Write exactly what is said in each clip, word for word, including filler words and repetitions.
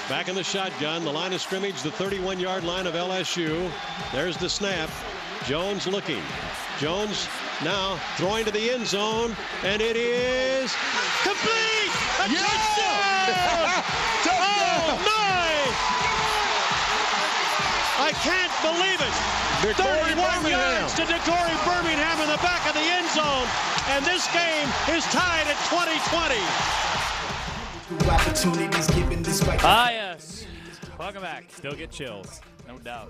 Back in the shotgun, the line of scrimmage, the thirty-one-yard line of L S U. There's the snap. Jones looking. Jones now throwing to the end zone, and it is complete! A yeah! touchdown! Oh, my! I can't believe it! thirty-one yards to DeCorey Birmingham in the back of the end zone, and this game is tied at twenty twenty. Ah, yes. Welcome back. Still get chills, no doubt.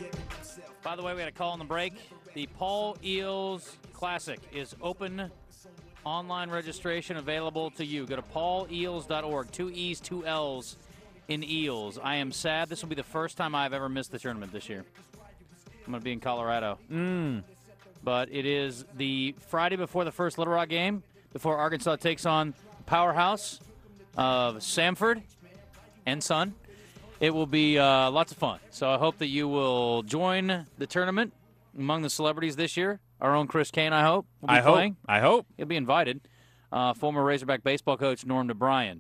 By the way, we had a call on the break. The Paul Eels Classic is open. Online registration available to you. Go to paul eels dot org. Two E's, two L's in Eels. I am sad. This will be the first time I've ever missed the tournament this year. I'm going to be in Colorado. Mm. But it is the Friday before the first Little Rock game, before Arkansas takes on the powerhouse of Samford and Son. It will be uh, lots of fun. So I hope that you will join the tournament among the celebrities this year. Our own Chris Kane, I hope, will be I playing. hope. I hope. He'll be invited. Uh, former Razorback baseball coach Norm DeBryan.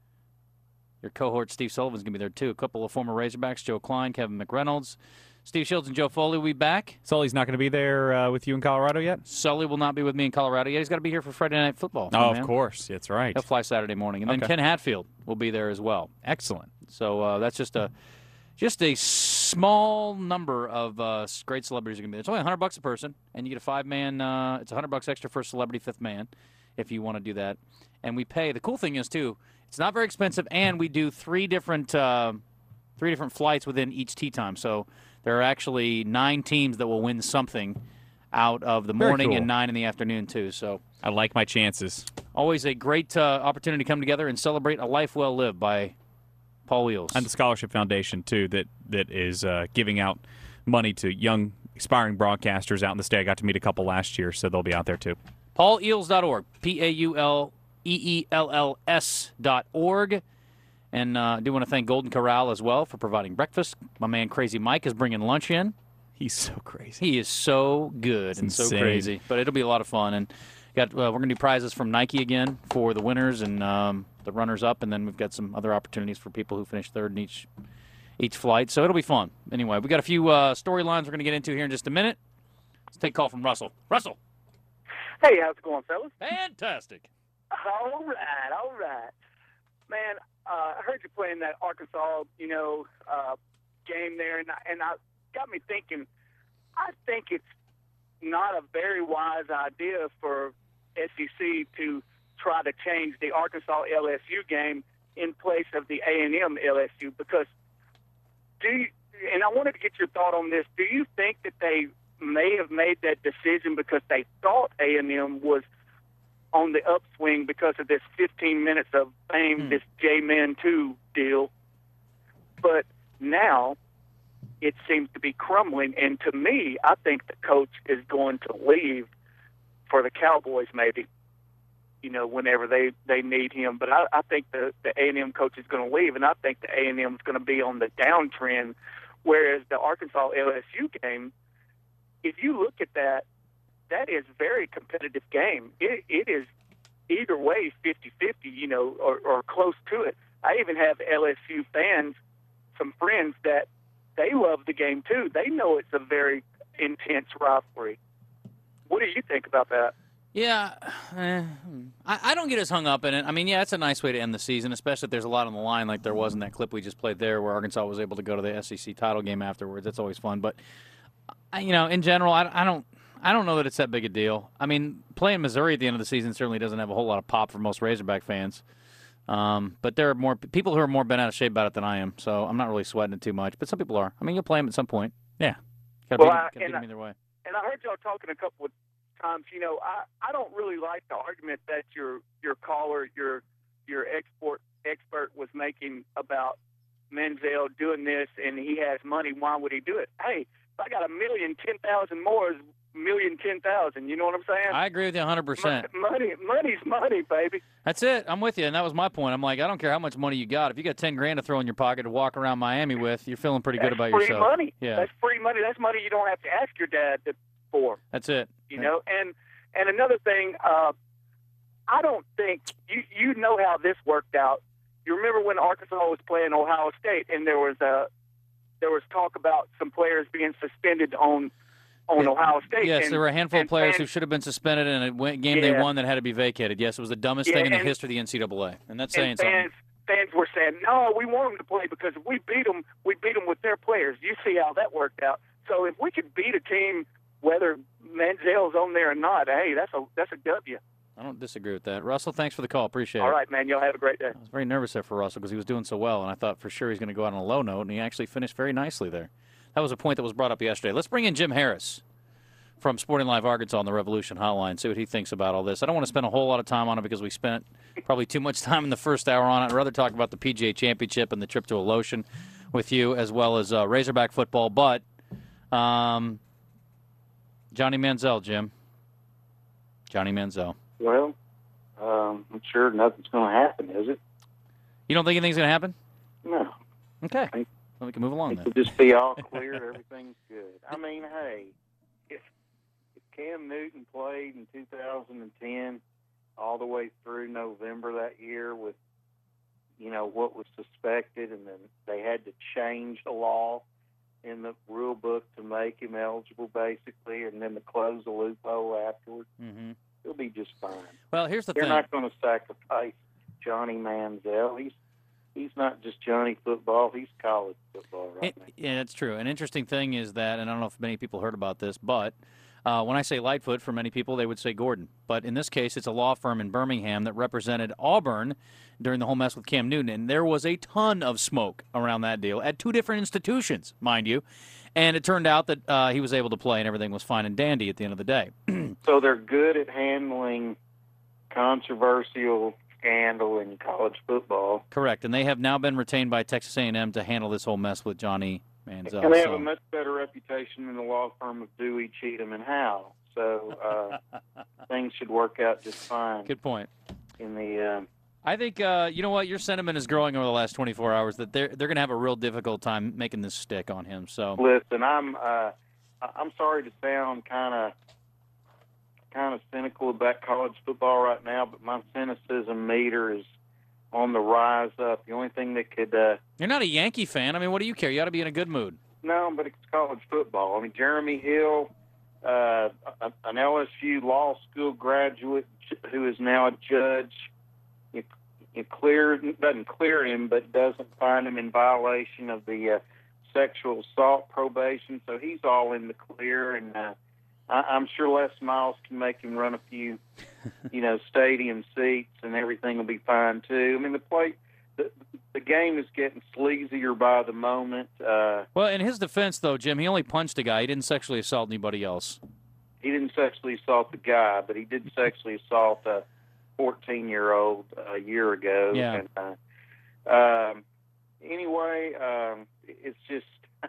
Your cohort Steve Sullivan's going to be there, too. A couple of former Razorbacks, Joe Klein, Kevin McReynolds. Steve Shields and Joe Foley will be back. Sully's not going to be there uh, with you in Colorado yet? Sully will not be with me in Colorado yet. He's got to be here for Friday Night Football. Oh, man. of course. That's right. He'll fly Saturday morning. And okay. then Ken Hatfield will be there as well. Excellent. So uh, that's just a just a small number of uh, great celebrities are going to be there. It's only one hundred bucks a person, and you get a five-man. Uh, it's one hundred bucks extra for a celebrity fifth man if you want to do that. And we pay. The cool thing is, too, it's not very expensive, and we do three different uh, three different flights within each tee time. So there are actually nine teams that will win something out of the Very morning cool. and nine in the afternoon, too. So I like my chances. always a great uh, opportunity to come together and celebrate a life well lived by Paul Wheels. And the Scholarship Foundation, too, that, that is uh, giving out money to young, aspiring broadcasters out in the state. I got to meet a couple last year, so they'll be out there, too. paul eels dot org. P A U L E E L L S dot org. And uh, I do want to thank Golden Corral as well for providing breakfast. My man Crazy Mike is bringing lunch in. He's so crazy. He is so good It's and so insane. crazy. But it'll be a lot of fun. And got uh, we're going to do prizes from Nike again for the winners and um, the runners-up. And then we've got some other opportunities for people who finish third in each each flight. So it'll be fun. Anyway, we got a few uh, storylines we're going to get into here in just a minute. Let's take a call from Russell. Russell. Hey, how's it going, fellas? Fantastic. All right, all right. Man, uh, I heard you playing that Arkansas, you know, uh, game there, and I, and I got me thinking, I think it's not a very wise idea for S E C to try to change the Arkansas L S U game in place of the A and M L S U, because do you, and I wanted to get your thought on this, do you think that they may have made that decision because they thought A and M was on the upswing because of this fifteen minutes of fame, Hmm. this J-Man two deal, but now it seems to be crumbling, and to me, I think the coach is going to leave for the Cowboys maybe, you know, whenever they, they need him. But I, I think the, the A and M coach is going to leave, and I think the A and M is going to be on the downtrend, whereas the Arkansas L S U game, if you look at that, that is a very competitive game. It, it is either way fifty-fifty, you know, or, or close to it. I even have L S U fans, some friends that they love the game too. They know it's a very intense rivalry. What do you think about that? Yeah, eh, I, I don't get as hung up in it. I mean, yeah, it's a nice way to end the season, especially if there's a lot on the line like there was in that clip we just played there where Arkansas was able to go to the S E C title game afterwards. That's always fun. But, I, you know, in general, I, I don't I don't know that it's that big a deal. I mean, playing Missouri at the end of the season certainly doesn't have a whole lot of pop for most Razorback fans. Um, but there are more people who are more bent out of shape about it than I am, so I'm not really sweating it too much. But some people are. I mean, you'll play them at some point. Yeah. Gotta Well, beat, I- gotta beat and them I- either way. And I heard y'all talking a couple of times. You know, I, I don't really like the argument that your your caller, your your export expert was making about Menzel doing this and he has money. Why would he do it? Hey, if I got a million, ten thousand more is a million, ten thousand. You know what I'm saying? I agree with you one hundred percent. Money, money's money, baby. That's it. I'm with you, and that was my point. I'm like, I don't care how much money you got. If you got ten grand to throw in your pocket to walk around Miami with, you're feeling pretty good That's about free yourself. money. Yeah, That's free money. That's money you don't have to ask your dad to, for. that's it. You know, and and another thing, uh, I don't think you you know how this worked out. you remember when Arkansas was playing Ohio State, and there was a there was talk about some players being suspended on on Yeah. Ohio State. Yes, and, there were a handful of players fans, who should have been suspended in a win- game Yeah. they won that had to be vacated. Yes, it was the dumbest Yeah, thing in the and- history of the N C double A, and that's saying and something. fans fans were saying, no, we want them to play because if we beat them, we beat them with their players. You see how that worked out. So if we could beat a team, whether Manziel's on there or not, hey, that's a that's a W. I don't disagree with that. Russell, thanks for the call. Appreciate All it. right, man. Y'all have a great day. I was very nervous there for Russell because he was doing so well, and I thought for sure he's going to go out on a low note, and he actually finished very nicely there. That was a point that was brought up yesterday. Let's bring in Jim Harris from Sporting Live Arkansas on the Revolution Hotline, see what he thinks about all this. I don't want to spend a whole lot of time on it because we spent probably too much time in the first hour on it. I'd rather talk about the P G A Championship and the trip to Alotian with you, as well as uh, Razorback football. But um, Johnny Manziel, Jim. Johnny Manziel. Well, um, I'm sure nothing's going to happen, is it? You don't think anything's going to happen? No. Okay. I- Well, we can move along then. It'll just be all clear. Everything's good. I mean, hey, if, if Cam Newton played in two thousand ten all the way through November that year with, you know, what was suspected, and then they had to change the law in the rule book to make him eligible, basically, and then to close the loophole afterwards, Mm-hmm. he'll be just fine. Well, here's the They're thing. not going to sacrifice Johnny Manziel. He's he's not just Johnny football. He's college football right It, now. yeah, that's true. An interesting thing is that, and I don't know if many people heard about this, but uh, when I say Lightfoot, for many people, they would say Gordon. But in this case, it's a law firm in Birmingham that represented Auburn during the whole mess with Cam Newton. And there was a ton of smoke around that deal at two different institutions, mind you. And it turned out that uh, he was able to play and everything was fine and dandy at the end of the day. So they're good at handling controversial scandal in college football. Correct. And they have now been retained by Texas A and M to handle this whole mess with Johnny Manziel. And they have So- a much better reputation than the law firm of Dewey, Cheatham, and Howe. So uh, things should work out just fine Good point. in the. Um, I think uh, you know what, your sentiment is growing over the last twenty-four hours that they're they're going to have a real difficult time making this stick on him. So listen, I'm uh, I'm sorry to sound kind of kind of cynical about college football right now, but my cynicism meter is on the rise up. The only thing that could uh, you're not a Yankee fan. I mean, what do you care? You ought to be in a good mood. no, but it's college football. I mean, Jeremy Hill, uh, a- an L S U law school graduate who is now a judge. You, you clear doesn't clear him, but doesn't find him in violation of the uh, sexual assault probation. So he's all in the clear, and uh, I, I'm sure Les Miles can make him run a few, you know, stadium seats, and everything will be fine too. I mean, the play, the, the game is getting sleazier by the moment. Uh, Well, in his defense, though, Jim, he only punched a guy. He didn't sexually assault anybody else. he didn't sexually assault the guy, but he did sexually assault a fourteen-year-old a year ago. Yeah. And, uh, um, anyway, um, it's just,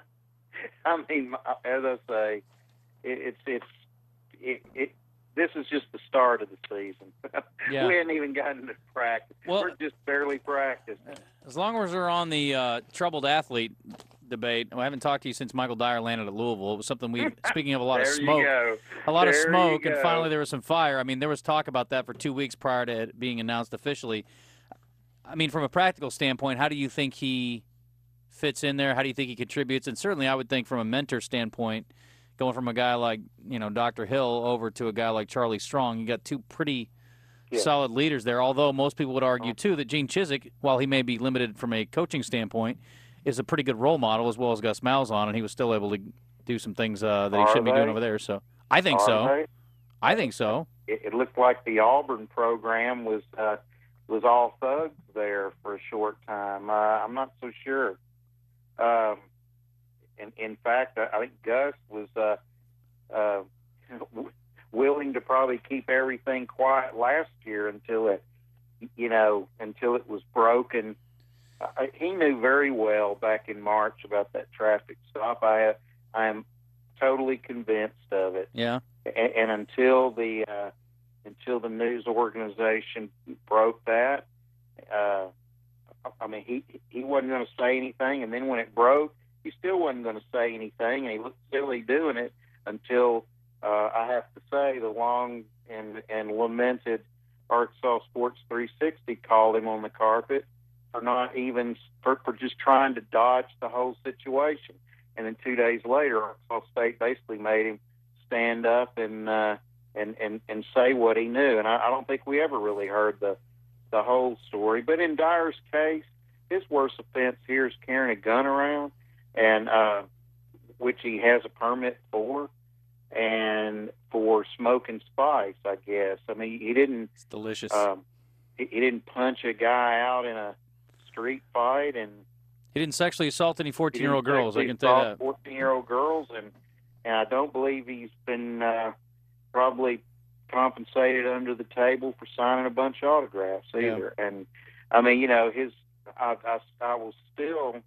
I mean, as I say, it, it's it's it, it. This is just the start of the season. Yeah. We hadn't even gotten to practice. Well- We're just barely practicing. As long as we're on the uh, troubled athlete debate, I haven't talked to you since Michael Dyer landed at Louisville. It was something we, speaking of a lot of There smoke, you go. a lot of There you smoke, and go. finally there was some fire. I mean, there was talk about that for two weeks prior to it being announced officially. I mean, from a practical standpoint, how do you think he fits in there? How do you think he contributes? And certainly, I would think from a mentor standpoint, going from a guy like you know Doctor Hill over to a guy like Charlie Strong, you got two pretty Yeah. solid leaders there. Although most people would argue too that Gene Chizik, while he may be limited from a coaching standpoint, is a pretty good role model as well as Gus Malzahn, and he was still able to do some things uh, that he Are shouldn't be doing they? over there. So I think Are so. they? I think so. It, it looked like the Auburn program was uh, was all thugs there for a short time. Uh, I'm not so sure. Um, in, in fact, I, I think Gus was uh, uh, willing to probably keep everything quiet last year until it, you know, until it was broken. Uh, he knew very well back in March about that traffic stop. I I am totally convinced of it. Yeah. And, and until the uh, until the news organization broke that, uh, I mean, he he wasn't going to say anything. And then when it broke, he still wasn't going to say anything, and he looked silly doing it until uh, I have to say the long and and lamented Arkansas Sports three sixty called him on the carpet, for not even for, for just trying to dodge the whole situation. And then two days later, Arkansas State basically made him stand up and uh, and, and and say what he knew. And I, I don't think we ever really heard the the whole story. But in Dyer's case, his worst offense here is carrying a gun around, and uh, which he has a permit for, and for smoking spice, I guess. I mean, he didn't. It's delicious. Um, he, he didn't punch a guy out in a street fight, and he didn't sexually assault any fourteen-year-old girls. I can tell you that. fourteen-year-old girls, and and I don't believe he's been uh, probably compensated under the table for signing a bunch of autographs either. Yeah. And I mean, you know, his. I, I, I will still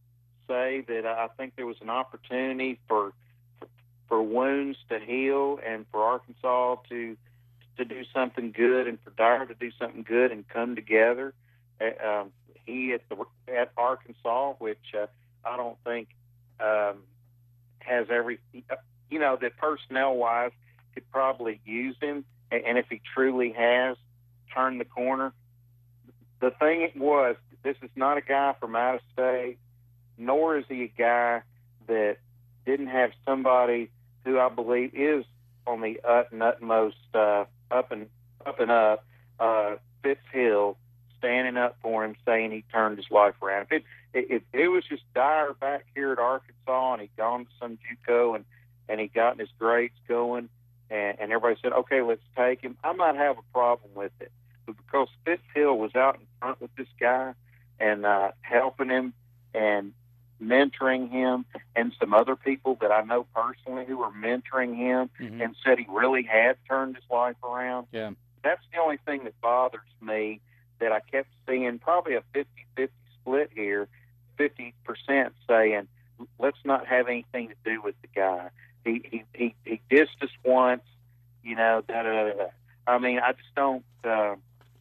say that I think there was an opportunity for, for for wounds to heal and for Arkansas to to do something good and for Dyer to do something good and come together. Uh, um, he at the at Arkansas, which uh, I don't think um, has every you know that personnel wise could probably use him, and, and if he truly has turned the corner. The thing it was, this is not a guy from out of state, nor is he a guy that didn't have somebody who I believe is on the ut and utmost uh, up and up and up, uh, Fitz Hill, standing up for him, saying he turned his life around. If it, if it was just Dyer back here at Arkansas and he'd gone to some JUCO and, and he'd gotten his grades going and, and everybody said, okay, let's take him, I might have a problem with it. But because Fitz Hill was out in front with this guy and uh, helping him and mentoring him, and some other people that I know personally who were mentoring him mm-hmm. and said he really had turned his life around. Yeah. That's the only thing that bothers me, that I kept seeing probably a fifty-fifty split here, fifty percent saying, let's not have anything to do with the guy. He he he, he dissed us once, you know, da da da da. I mean, I just don't. Uh,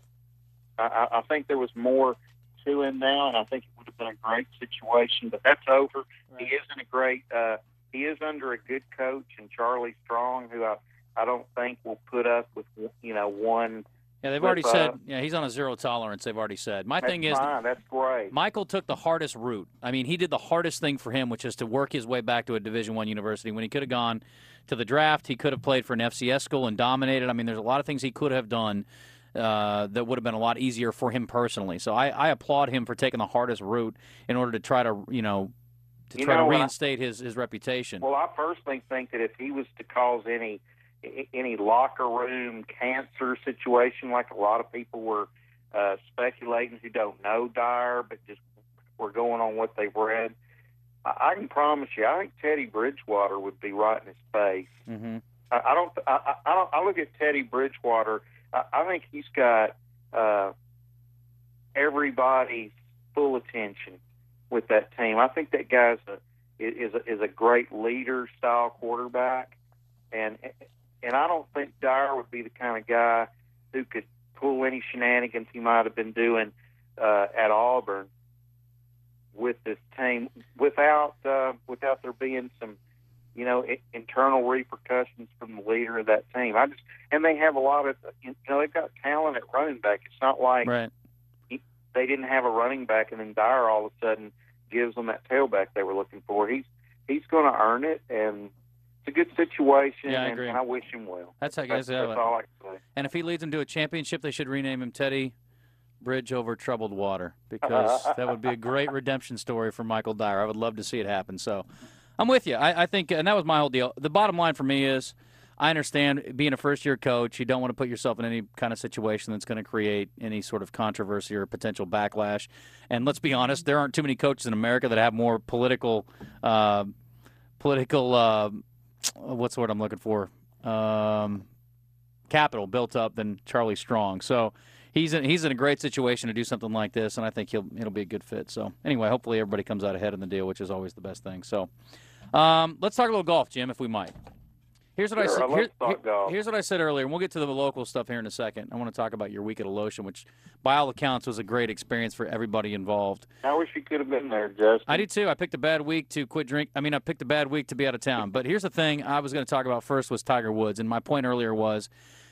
I, I think there was more to him now, and I think it would have been a great situation. But that's over. Right. He isn't a great. Uh, he is under a good coach in Charlie Strong, who I I don't think will put up with you know one. Yeah, they've already said. Yeah, he's on a zero tolerance. They've already said. My that's thing is, fine. That's great. Michael took the hardest route. I mean, he did the hardest thing for him, which is to work his way back to a Division One university. When he could have gone to the draft, he could have played for an F C S school and dominated. I mean, there's a lot of things he could have done. Uh, that would have been a lot easier for him personally. So I, I applaud him for taking the hardest route in order to try to, you know, to you try know, to reinstate I, his, his reputation. Well, I personally think that if he was to cause any any locker room cancer situation, like a lot of people were uh, speculating who don't know Dyer, but just were going on what they've read, I, I can promise you, I think Teddy Bridgewater would be right in his face. Mm-hmm. I, I don't. I, I don't. I look at Teddy Bridgewater. I think he's got uh, everybody's full attention with that team. I think that guy's a, is a, is a great leader style quarterback, and and I don't think Dyer would be the kind of guy who could pull any shenanigans he might have been doing uh, at Auburn with this team without uh, without there being some. You know, internal repercussions from the leader of that team. I just, and they have a lot of, you know, they've got talent at running back. It's not like right. he, they didn't have a running back, and then Dyer all of a sudden gives them that tailback they were looking for. He's he's going to earn it, and it's a good situation. Yeah, I and, agree. and I wish him well. That's how guys that's, have that's it. all I can say. And if he leads them to a championship, they should rename him Teddy Bridge over Troubled Water, because that would be a great redemption story for Michael Dyer. I would love to see it happen. So. I'm with you. I, I think, and that was my whole deal. The bottom line for me is, I understand being a first-year coach, you don't want to put yourself in any kind of situation that's going to create any sort of controversy or potential backlash. And let's be honest, there aren't too many coaches in America that have more political, uh, political, uh, what's the word I'm looking for, um, capital built up than Charlie Strong. So he's in, he's in a great situation to do something like this, and I think he'll it'll be a good fit. So anyway, hopefully everybody comes out ahead in the deal, which is always the best thing. So. Um, let's talk a little golf, Jim, if we might. Here's what sure, I said. Here, talk golf. Here's what I said earlier, and we'll get to the local stuff here in a second. I want to talk about your week at Alotian, which, by all accounts, was a great experience for everybody involved. I wish you could have been there, Justin. I did too. I picked a bad week to quit drink. I mean, I picked a bad week to be out of town. But here's the thing: I was going to talk about first was Tiger Woods, and my point earlier was,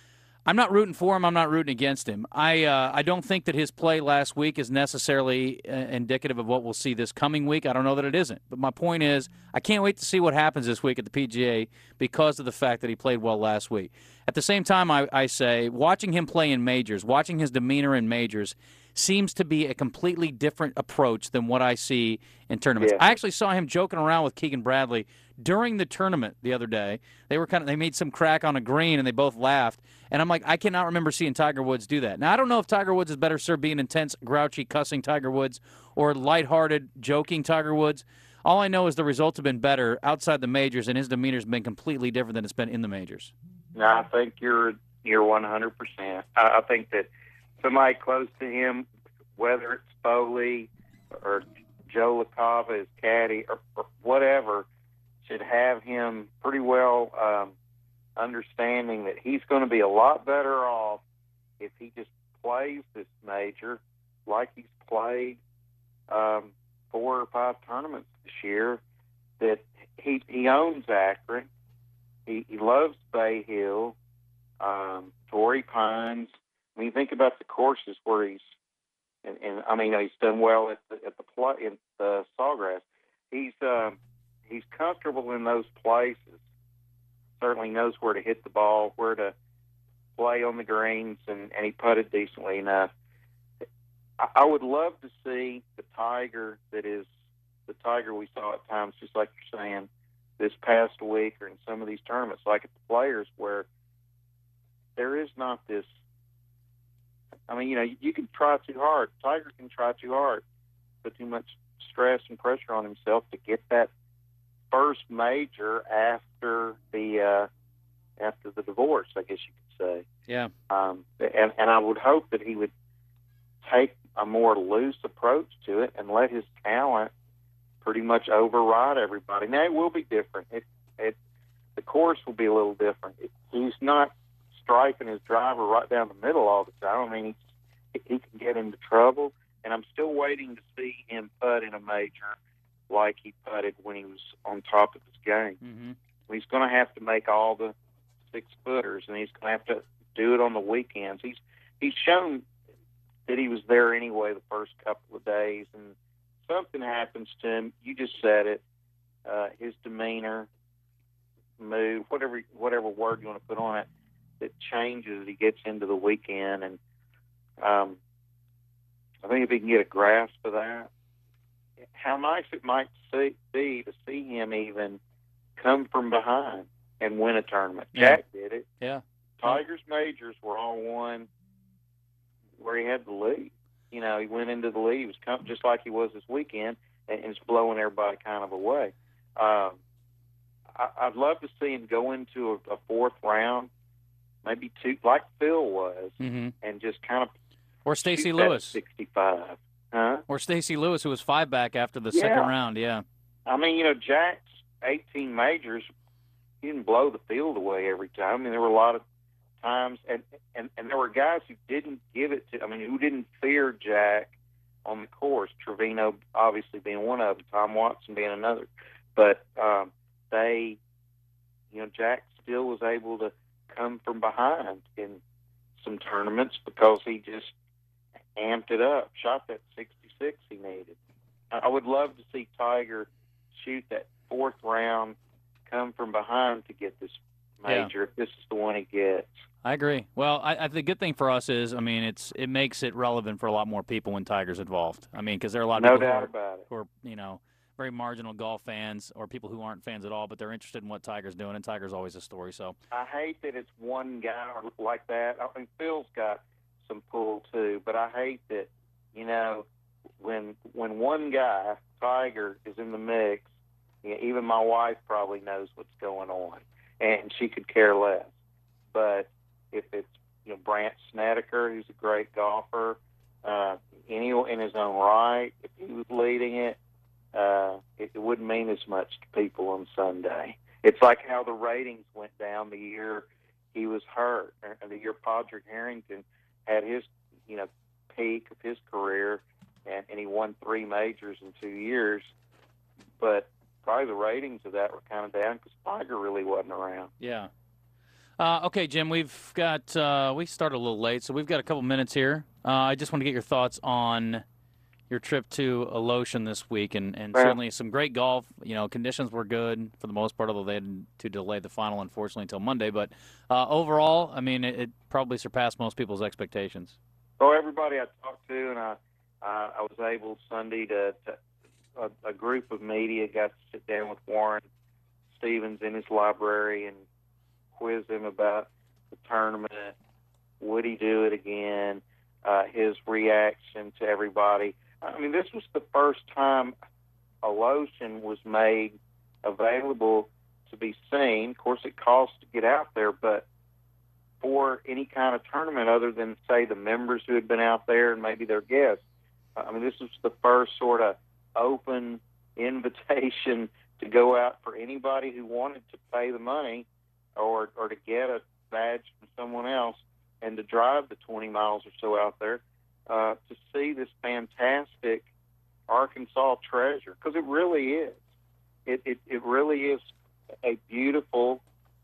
I'm not rooting for him. I'm not rooting against him. I uh, I don't think that his play last week is necessarily uh, indicative of what we'll see this coming week. I don't know that it isn't. But my point is, I can't wait to see what happens this week at the P G A because of the fact that he played well last week. At the same time, I, I say, watching him play in majors, watching his demeanor in majors, seems to be a completely different approach than what I see in tournaments. Yeah. I actually saw him joking around with Keegan Bradley during the tournament the other day. They were kind of they made some crack on a green and they both laughed. And I'm like, I cannot remember seeing Tiger Woods do that. Now, I don't know if Tiger Woods is better served being intense, grouchy, cussing Tiger Woods or lighthearted, joking Tiger Woods. All I know is the results have been better outside the majors, and his demeanor's been completely different than it's been in the majors. No, I think you're you're one hundred percent. I, I think that somebody close to him, whether it's Foley or Joe LaCava, his caddy, or, or whatever, should have him pretty well um, understanding that he's going to be a lot better off if he just plays this major like he's played um, four or five tournaments this year, that he he owns Akron. He, he loves Bay Hill, um, Torrey Pines. I mean, think about the courses where he's, and, and I mean, he's done well at the at the play in the Sawgrass. He's um, he's comfortable in those places. Certainly knows where to hit the ball, where to play on the greens, and, and he putted decently enough. I, I would love to see the Tiger that is the Tiger we saw at times, just like you're saying, this past week or in some of these tournaments, like at the Players, where there is not this. I mean, you know, you can try too hard. Tiger can try too hard, put too much stress and pressure on himself to get that first major after the uh, after the divorce, I guess you could say. Yeah. Um, and and I would hope that he would take a more loose approach to it and let his talent pretty much override everybody. Now, it will be different. It, it, the course will be a little different. It, he's not striking his driver right down the middle all the time. I mean, he, he can get into trouble, and I'm still waiting to see him putt in a major like he putted when he was on top of his game. Mm-hmm. He's going to have to make all the six-footers, and he's going to have to do it on the weekends. He's he's shown that he was there anyway the first couple of days, and something happens to him. You just said it. Uh, his demeanor, mood, whatever whatever word you want to put on it, that changes as he gets into the weekend. And um, I think if he can get a grasp of that, how nice it might see, be to see him even come from behind and win a tournament. Yeah. Jack did it. Yeah. Tiger's majors were all won where he had the lead. You know, he went into the lead. He was come, just like he was this weekend, and, and it's blowing everybody kind of away. Um, I, I'd love to see him go into a, a fourth round, maybe two, like Phil was, Mm-hmm. and just kind of Or Stacey shoot that Lewis. sixty-five. Huh? Or Stacey Lewis, who was five back after the Yeah. second round. Yeah. I mean, you know, Jack's eighteen majors, he didn't blow the field away every time. I mean, there were a lot of times, and, and, and there were guys who didn't give it to, I mean, who didn't fear Jack on the course, Trevino obviously being one of them, Tom Watson being another. But um, they, you know, Jack still was able to come from behind in some tournaments because he just amped it up, shot that sixty-six he needed. I would love to see Tiger shoot that fourth round, come from behind to get this major, Yeah. if this is the one he gets. I agree. Well, I, I, the good thing for us is, I mean, it's it makes it relevant for a lot more people when Tiger's involved. I mean, because there are a lot of No people doubt who, are, about it. who are, you know, very marginal golf fans or people who aren't fans at all, but they're interested in what Tiger's doing, and Tiger's always a story. So I hate that it's one guy like that. I mean, Phil's got some pull too, but I hate that, you know, when when one guy, Tiger, is in the mix, you know, even my wife probably knows what's going on, and she could care less. But if it's, you know, Brandt Snedeker, who's a great golfer, uh, any in his own right, if he was leading it, uh, it, it wouldn't mean as much to people on Sunday. It's like how the ratings went down the year he was hurt, or the year Padraig Harrington had his, you know, peak of his career, and, and he won three majors in two years. But probably the ratings of that were kind of down because Tiger really wasn't around. yeah. Uh, okay, Jim, we've got uh, we started a little late, so we've got a couple minutes here. Uh, I just want to get your thoughts on your trip to Alotian this week, and, and Well, certainly some great golf. You know, conditions were good for the most part, although they had to delay the final, unfortunately, until Monday. But uh, overall, I mean, it, it probably surpassed most people's expectations. So everybody I talked to, and I, uh, I was able Sunday to, to a, a group of media got to sit down with Warren Stevens in his library and quiz him about the tournament. Would he do it again? Uh, his reaction to everybody. I mean, this was the first time Alotian was made available to be seen. Of course, it costs to get out there, but for any kind of tournament other than, say, the members who had been out there and maybe their guests. I mean, this was the first sort of open invitation to go out for anybody who wanted to pay the money or or to get a badge from someone else and to drive the twenty miles or so out there uh, to see this fantastic Arkansas treasure, because it really is. It, it it really is a beautiful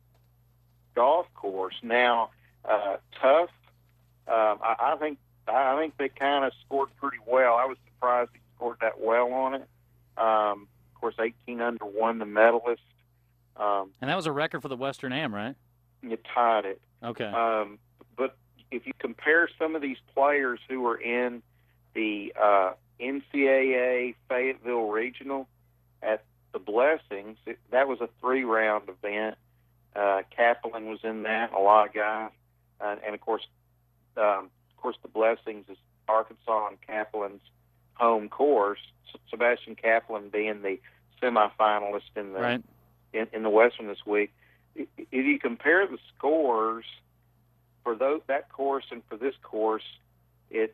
golf course. Now, uh, tough. Um, I, I think I think they kind of scored pretty well. I was surprised they scored that well on it. Um, of course, eighteen under won the medalist. Um, And that was a record for the Western Am, right? you tied it. Okay. Um, but if you compare some of these players who were in the uh, N C double A Fayetteville Regional at the Blessings, it, that was a three-round event. Uh, Kaplan was in that, a lot of guys, uh, and of course, um, of course, the Blessings is Arkansas and Kaplan's home course. Sebastian Kaplan being the semifinalist in the right. in, in the Western this week. If you compare the scores for those, that course and for this course, it's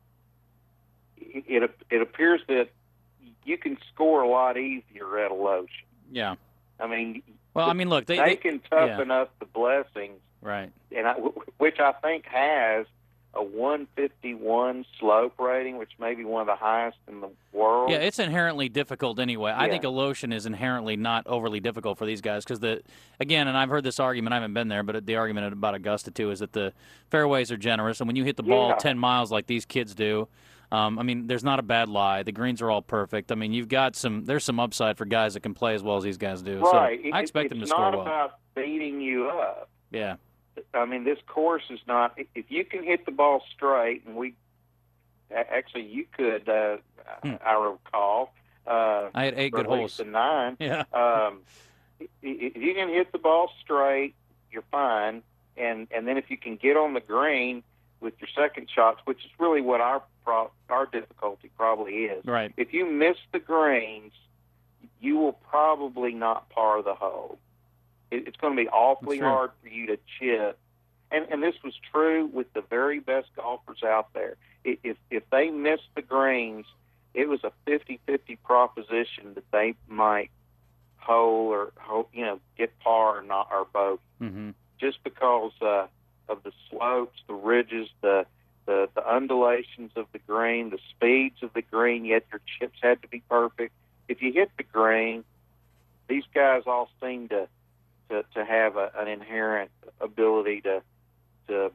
it it appears that you can score a lot easier at Alotian. Yeah. I mean, Well, I mean, look, they, they, they can toughen yeah. up the Blessings, right. and I, which I think has a one fifty-one slope rating, which may be one of the highest in the world. Yeah, it's inherently difficult anyway. I Yeah. think Alotian is inherently not overly difficult for these guys because the again, and I've heard this argument. I haven't been there, but the argument about Augusta too is that the fairways are generous, and when you hit the ball Yeah. ten miles like these kids do, um, I mean, there's not a bad lie. The greens are all perfect. I mean, you've got some. There's some upside for guys that can play as well as these guys do. Right. So I It- expect it's them to score not well. about beating you up. Yeah. I mean, this course is not. If you can hit the ball straight, and we actually you could, uh, Hmm. I recall. Uh, I had eight or good at least holes. a nine. Yeah. Um, i- if you can hit the ball straight, you're fine. And and then if you can get on the green with your second shots, which is really what our pro- our difficulty probably is. Right. If you miss the greens, you will probably not par the hole. It, it's going to be awfully That's true. hard for you to chip. And and this was true with the very best golfers out there. I- If if they missed the greens, it was a fifty-fifty proposition that they might hole or hole, you know, get par or not or both, Mm-hmm. just because uh, of the slopes, the ridges, the, the the undulations of the green, the speeds of the green. Yet your chips had to be perfect. If you hit the green, these guys all seem to to, to have a, an inherent ability to to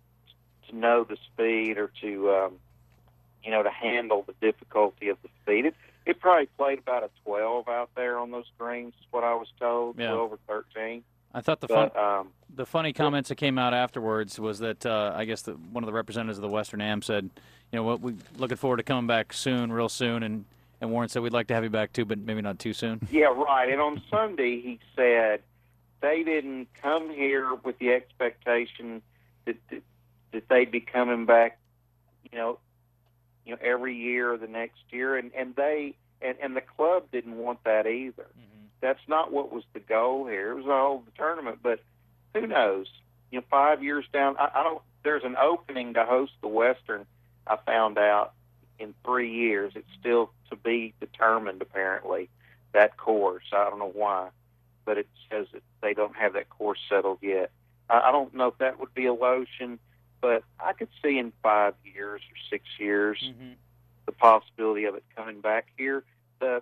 to know the speed or to um, you know to handle the difficulty of the speed. It, it probably played about a twelve out there on those greens, is what I was told, Yeah. twelve or thirteen. I thought the fun. But um, The funny comments that came out afterwards was that uh, I guess the, one of the representatives of the Western Am said, you know, what we looking forward to coming back soon, real soon, and, and Warren said we'd like to have you back too, but maybe not too soon. yeah, right. And on Sunday, he said they didn't come here with the expectation that that, that they'd be coming back, you know, you know, every year or the next year, and and they and, and the club didn't want that either. Mm-hmm. That's not what was the goal here. It was to hold the tournament, but who knows? You know, five years down, I, I don't. There's an opening to host the Western. I found out in three years. It's still to be determined. Apparently, that course. I don't know why, but it says that they don't have that course settled yet. I, I don't know if that would be a Alotian, but I could see in five years or six years Mm-hmm. the possibility of it coming back here. The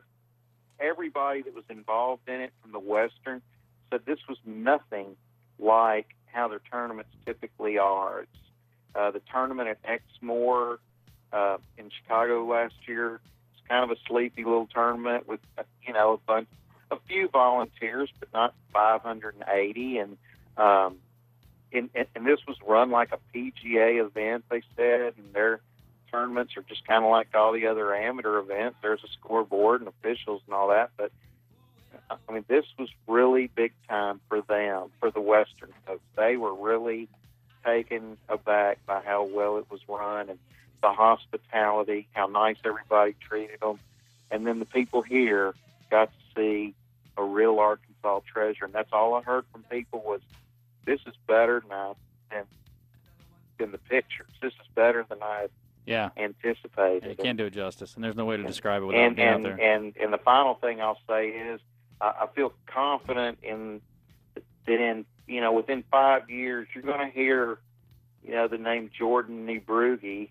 everybody that was involved in it from the Western said this was nothing like how their tournaments typically are. It's, uh, the tournament at Exmoor uh, in Chicago last year, it's kind of a sleepy little tournament with, uh, you know, a bunch, a few volunteers, but not five hundred eighty. And, um, and, and this was run like a P G A event, they said, and their tournaments are just kind of like all the other amateur events. There's a scoreboard and officials and all that, but I mean, this was really big time for them, for the Western folks. They were really taken aback by how well it was run and the hospitality, how nice everybody treated them. And then the people here got to see a real Arkansas treasure. And that's all I heard from people was, this is better than, I, than, than the pictures. This is better than I had yeah. anticipated. Yeah, you can't do it justice, and there's no way to describe it without and, being and, out there. And, and the final thing I'll say is, I feel confident in that in, you know, within five years, you're going to hear, you know, the name Jordan Nebrugi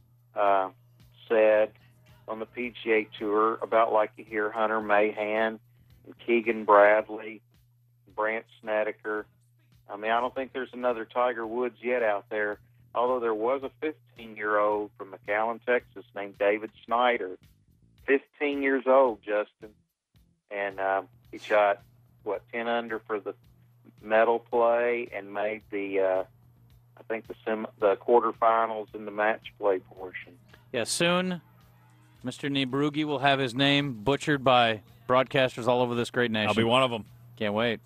uh, said on the P G A Tour, about like you hear Hunter Mahan and Keegan Bradley, Brandt Snedeker. I mean, I don't think there's another Tiger Woods yet out there, although there was a fifteen-year-old from McAllen, Texas named David Snyder. fifteen years old, Justin. And uh, he shot, what, ten under for the medal play and made the, uh, I think, the sem- the quarterfinals in the match play portion. Yeah, soon Mister Nebrugi will have his name butchered by broadcasters all over this great nation. I'll be one of them. Can't wait.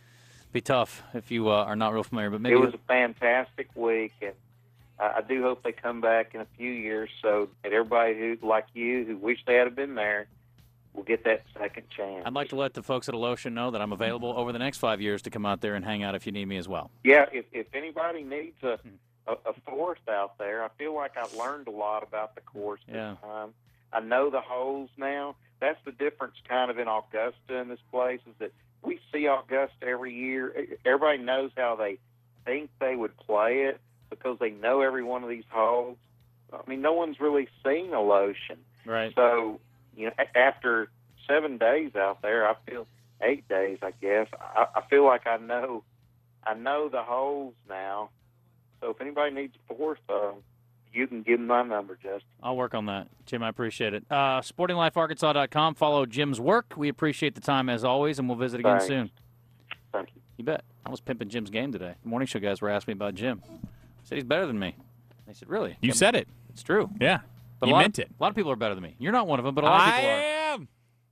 Be tough if you uh, are not real familiar, but maybe it was a fantastic week, and I, I do hope they come back in a few years so that everybody who, like you, who wish they had been there, will get that second chance. I'd like to let the folks at Alotia know that I'm available over the next five years to come out there and hang out if you need me as well. Yeah, if, if anybody needs a, a, a fourth out there, I feel like I've learned a lot about the course this Yeah. time. I know the holes now. That's the difference kind of in Augusta in this place, is that we see Augusta every year. Everybody knows how they think they would play it because they know every one of these holes. I mean, no one's really seen Alotian. Right. So, you know, after seven days out there, I feel eight days, I guess. I, I feel like I know, I know the holes now. So if anybody needs a fourth, uh, you can give them my number, Justin. I'll work on that, Jim. I appreciate it. Uh, sporting life arkansas dot com. Follow Jim's work. We appreciate the time as always, and we'll visit again Thanks. soon. Thank you. You bet. I was pimping Jim's game today. The morning show guys were asking me about Jim. I said he's better than me. They said, really? You said it. It's true. Yeah. But you a lot meant of, it. A lot of people are better than me. You're not one of them, but a lot of I people are. am.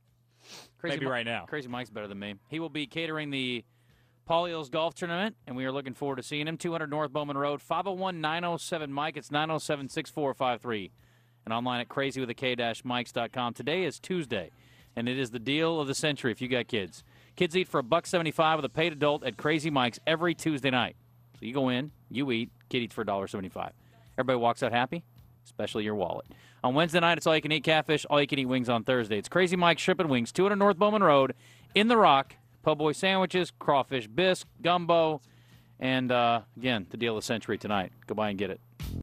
Crazy Maybe Mi- right now. Crazy Mike's better than me. He will be catering the Paul Eels Golf Tournament, and we are looking forward to seeing him. two hundred North Bowman Road, five oh one, nine oh seven, Mike. It's nine oh seven, six four five three. And online at crazy with a K dash mikes dot com. Today is Tuesday, and it is the deal of the century if you got kids. Kids eat for a buck seventy-five with a paid adult at Crazy Mike's every Tuesday night. So you go in, you eat, kid eats for a dollar seventy-five. Everybody walks out happy, especially your wallet. On Wednesday night, it's all-you-can-eat catfish, all-you-can-eat wings on Thursday. It's Crazy Mike's Shrimp and Wings, two hundred North Bowman Road, in the Rock. Po' boy sandwiches, crawfish bisque, gumbo, and, uh, again, the deal of the century tonight. Go by and get it.